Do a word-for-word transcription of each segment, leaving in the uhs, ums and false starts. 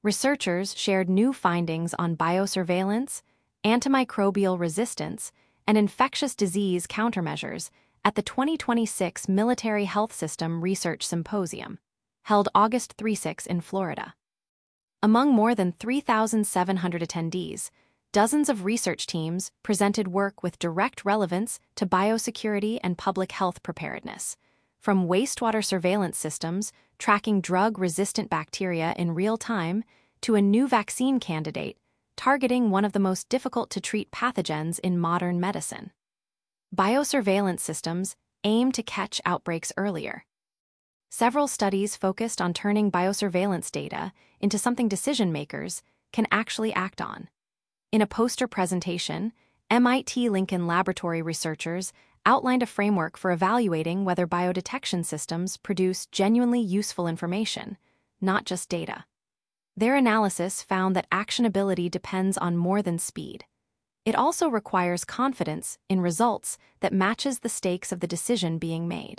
Researchers shared new findings on biosurveillance, antimicrobial resistance, and infectious disease countermeasures at the twenty twenty-six Military Health System Research Symposium, held August third to sixth in Florida. Among more than three thousand seven hundred attendees, dozens of research teams presented work with direct relevance to biosecurity and public health preparedness, from wastewater surveillance systems tracking drug-resistant bacteria in real time to a new vaccine candidate targeting one of the most difficult-to-treat pathogens in modern medicine. Biosurveillance systems aim to catch outbreaks earlier. Several studies focused on turning biosurveillance data into something decision-makers can actually act on. In a poster presentation, M I T Lincoln Laboratory researchers outlined a framework for evaluating whether biodetection systems produce genuinely useful information, not just data. Their analysis found that actionability depends on more than speed. It also requires confidence in results that matches the stakes of the decision being made.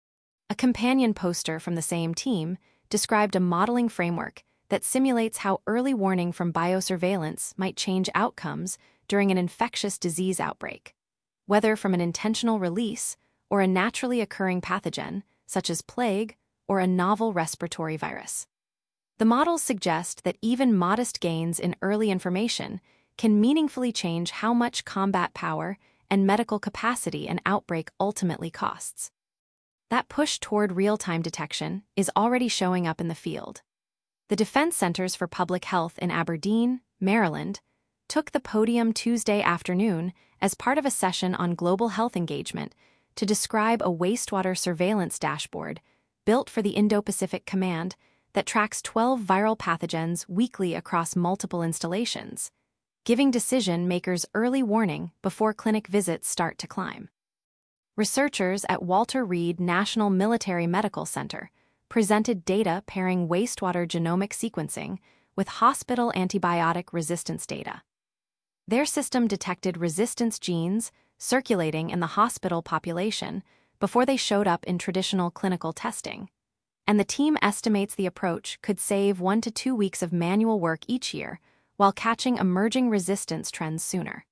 A companion poster from the same team described a modeling framework that simulates how early warning from biosurveillance might change outcomes during an infectious disease outbreak, whether from an intentional release or a naturally occurring pathogen, such as plague or a novel respiratory virus. The models suggest that even modest gains in early information can meaningfully change how much combat power and medical capacity an outbreak ultimately costs. That push toward real-time detection is already showing up in the field. The Defense Centers for Public Health in Aberdeen, Maryland, took the podium Tuesday afternoon as part of a session on global health engagement to describe a wastewater surveillance dashboard built for the Indo-Pacific Command that tracks twelve viral pathogens weekly across multiple installations, giving decision-makers early warning before clinic visits start to climb. Researchers at Walter Reed National Military Medical Center presented data pairing wastewater genomic sequencing with hospital antibiotic resistance data. Their system detected resistance genes circulating in the hospital population before they showed up in traditional clinical testing, and the team estimates the approach could save one to two weeks of manual work each year while catching emerging resistance trends sooner.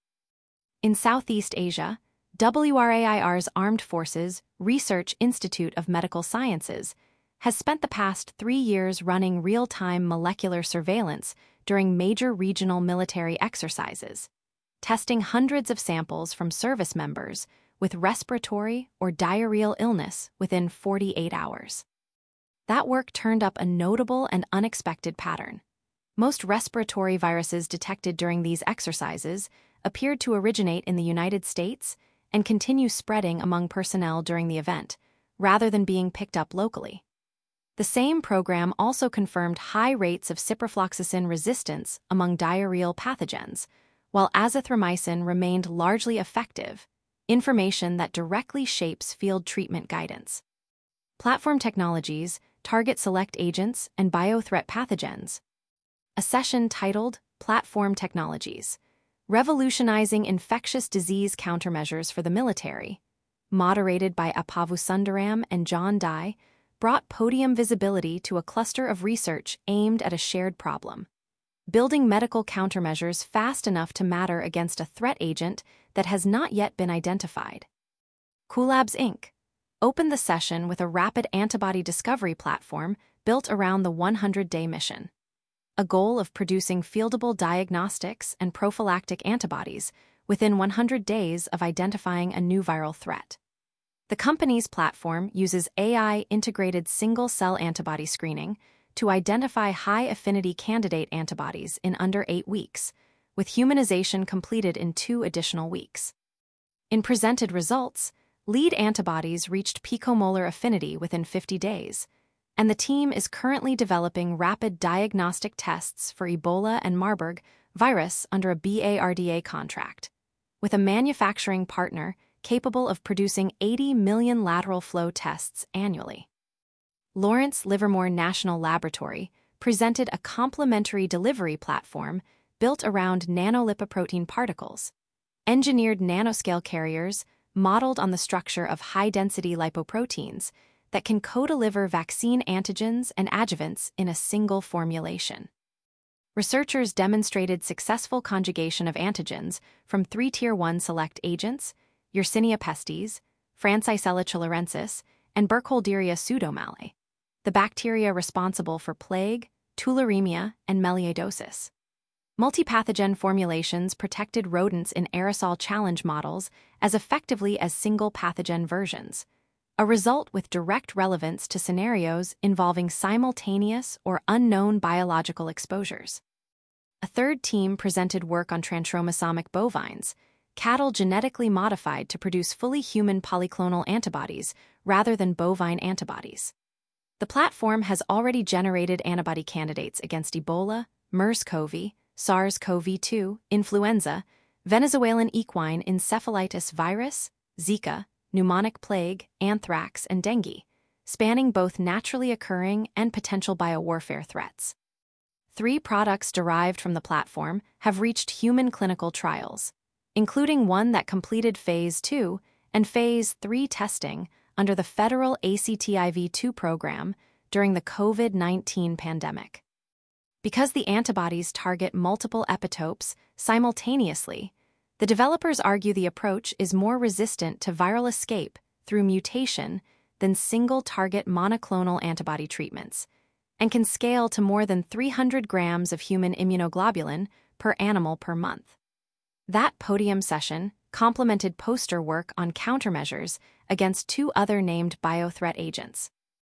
In Southeast Asia, W R A I R's Armed Forces Research Institute of Medical Sciences has spent the past three years running real-time molecular surveillance during major regional military exercises, testing hundreds of samples from service members with respiratory or diarrheal illness within forty-eight hours. That work turned up a notable and unexpected pattern. Most respiratory viruses detected during these exercises appeared to originate in the United States and continue spreading among personnel during the event, rather than being picked up locally. The same program also confirmed high rates of ciprofloxacin resistance among diarrheal pathogens, while azithromycin remained largely effective, information that directly shapes field treatment guidance. Platform technologies target select agents and biothreat pathogens. A session titled Platform Technologies: Revolutionizing Infectious Disease Countermeasures for the Military, moderated by Apavu Sundaram and John Dye, brought podium visibility to a cluster of research aimed at a shared problem: building medical countermeasures fast enough to matter against a threat agent that has not yet been identified. Coolabs Incorporated opened the session with a rapid antibody discovery platform built around the one hundred day mission, a goal of producing fieldable diagnostics and prophylactic antibodies within one hundred days of identifying a new viral threat. The company's platform uses A I-integrated single-cell antibody screening to identify high-affinity candidate antibodies in under eight weeks, with humanization completed in two additional weeks. In presented results, lead antibodies reached picomolar affinity within fifty days, and the team is currently developing rapid diagnostic tests for Ebola and Marburg virus under a BARDA contract, with a manufacturing partner capable of producing eighty million lateral flow tests annually. Lawrence Livermore National Laboratory presented a complementary delivery platform built around nanolipoprotein particles, engineered nanoscale carriers modeled on the structure of high-density lipoproteins that can co-deliver vaccine antigens and adjuvants in a single formulation. Researchers demonstrated successful conjugation of antigens from three tier one select agents, Yersinia pestis, Francisella tularensis, and Burkholderia pseudomallei, the bacteria responsible for plague, tularemia, and melioidosis. Multipathogen formulations protected rodents in aerosol challenge models as effectively as single pathogen versions, a result with direct relevance to scenarios involving simultaneous or unknown biological exposures. A third team presented work on transchromosomic bovines, cattle genetically modified to produce fully human polyclonal antibodies rather than bovine antibodies. The platform has already generated antibody candidates against Ebola, MERS-CoV, SARS-CoV two, influenza, Venezuelan equine encephalitis virus, Zika, pneumonic plague, anthrax, and dengue, spanning both naturally occurring and potential biowarfare threats. Three products derived from the platform have reached human clinical trials, including one that completed Phase two and Phase three testing under the federal A C T I V two program during the COVID nineteen pandemic. Because the antibodies target multiple epitopes simultaneously, the developers argue the approach is more resistant to viral escape through mutation than single-target monoclonal antibody treatments, and can scale to more than three hundred grams of human immunoglobulin per animal per month. That podium session complemented poster work on countermeasures against two other named biothreat agents.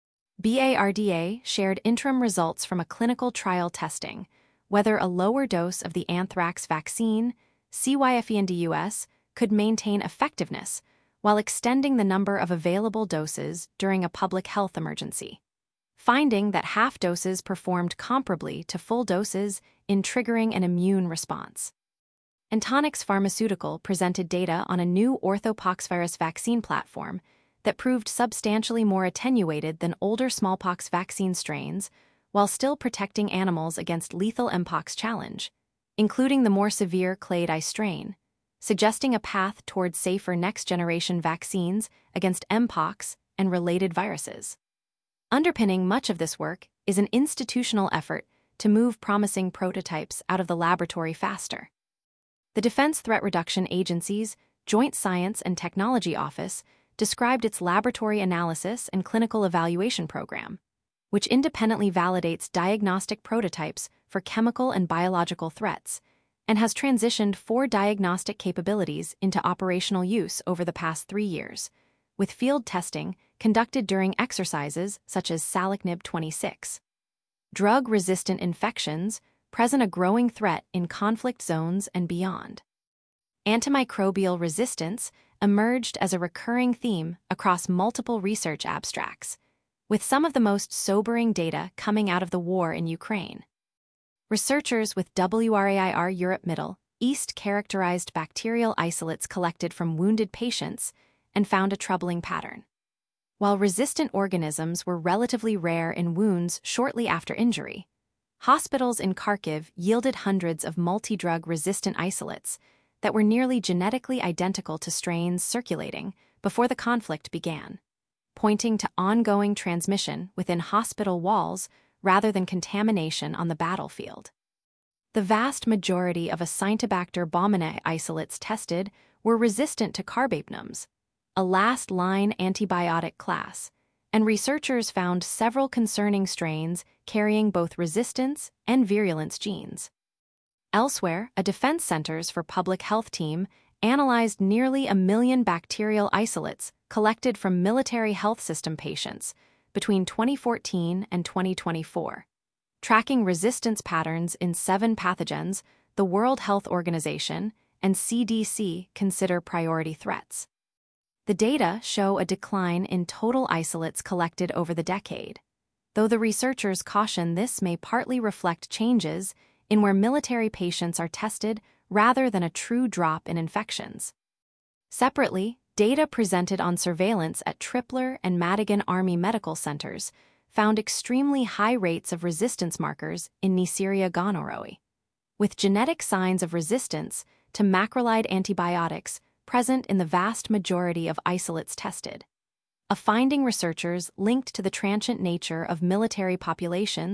BARDA shared interim results from a clinical trial testing whether a lower dose of the anthrax vaccine, C Y F E N D U S, could maintain effectiveness while extending the number of available doses during a public health emergency, finding that half doses performed comparably to full doses in triggering an immune response. Entonix Pharmaceutical presented data on a new orthopoxvirus vaccine platform that proved substantially more attenuated than older smallpox vaccine strains while still protecting animals against lethal Mpox challenge, including the more severe Clade I strain, suggesting a path towards safer next-generation vaccines against Mpox and related viruses. Underpinning much of this work is an institutional effort to move promising prototypes out of the laboratory faster. The Defense Threat Reduction Agency's Joint Science and Technology Office described its laboratory analysis and clinical evaluation program, which independently validates diagnostic prototypes for chemical and biological threats, and has transitioned four diagnostic capabilities into operational use over the past three years, with field testing conducted during exercises such as Salacnib twenty-six. Drug-resistant infections present a growing threat in conflict zones and beyond. Antimicrobial resistance emerged as a recurring theme across multiple research abstracts, with some of the most sobering data coming out of the war in Ukraine. Researchers with WRAIR Europe Middle East characterized bacterial isolates collected from wounded patients and found a troubling pattern. While resistant organisms were relatively rare in wounds shortly after injury, hospitals in Kharkiv yielded hundreds of multi-drug resistant isolates that were nearly genetically identical to strains circulating before the conflict began, pointing to ongoing transmission within hospital walls rather than contamination on the battlefield. The vast majority of Acinetobacter baumannii isolates tested were resistant to carbapenems, a last-line antibiotic class, and researchers found several concerning strains carrying both resistance and virulence genes. Elsewhere, a Defense Centers for Public Health team analyzed nearly a million bacterial isolates collected from military health system patients between twenty fourteen and twenty twenty-four, tracking resistance patterns in seven pathogens the World Health Organization and C D C consider priority threats. The data show a decline in total isolates collected over the decade, though the researchers caution this may partly reflect changes in where military patients are tested rather than a true drop in infections. Separately, data presented on surveillance at Tripler and Madigan Army Medical Centers found extremely high rates of resistance markers in Neisseria gonorrhoeae, with genetic signs of resistance to macrolide antibiotics present in the vast majority of isolates tested, a finding researchers linked to the transient nature of military populations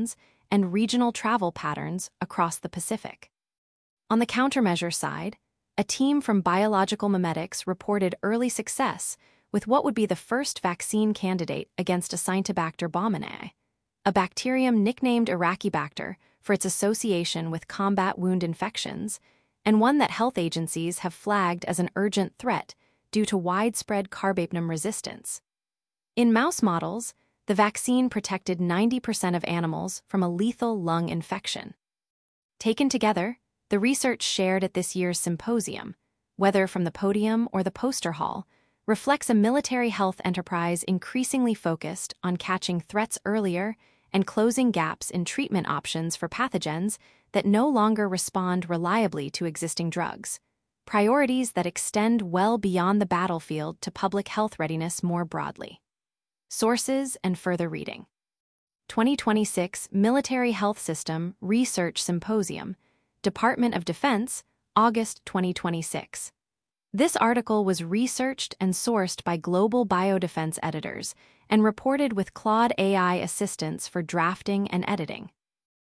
and regional travel patterns across the Pacific. On the countermeasure side, a team from Biological Mimetics reported early success with what would be the first vaccine candidate against Acinetobacter baumannii, a bacterium nicknamed Iraqibacter for its association with combat wound infections, and one that health agencies have flagged as an urgent threat due to widespread carbapenem resistance. In mouse models, the vaccine protected ninety percent of animals from a lethal lung infection. Taken together, the research shared at this year's symposium, whether from the podium or the poster hall, reflects a military health enterprise increasingly focused on catching threats earlier and closing gaps in treatment options for pathogens that no longer respond reliably to existing drugs, priorities that extend well beyond the battlefield to public health readiness more broadly. Sources and further reading. twenty twenty-six Military Health System Research Symposium, Department of Defense, August twenty twenty-six. This article was researched and sourced by global biodefense editors and reported with Claude A I assistance for drafting and editing.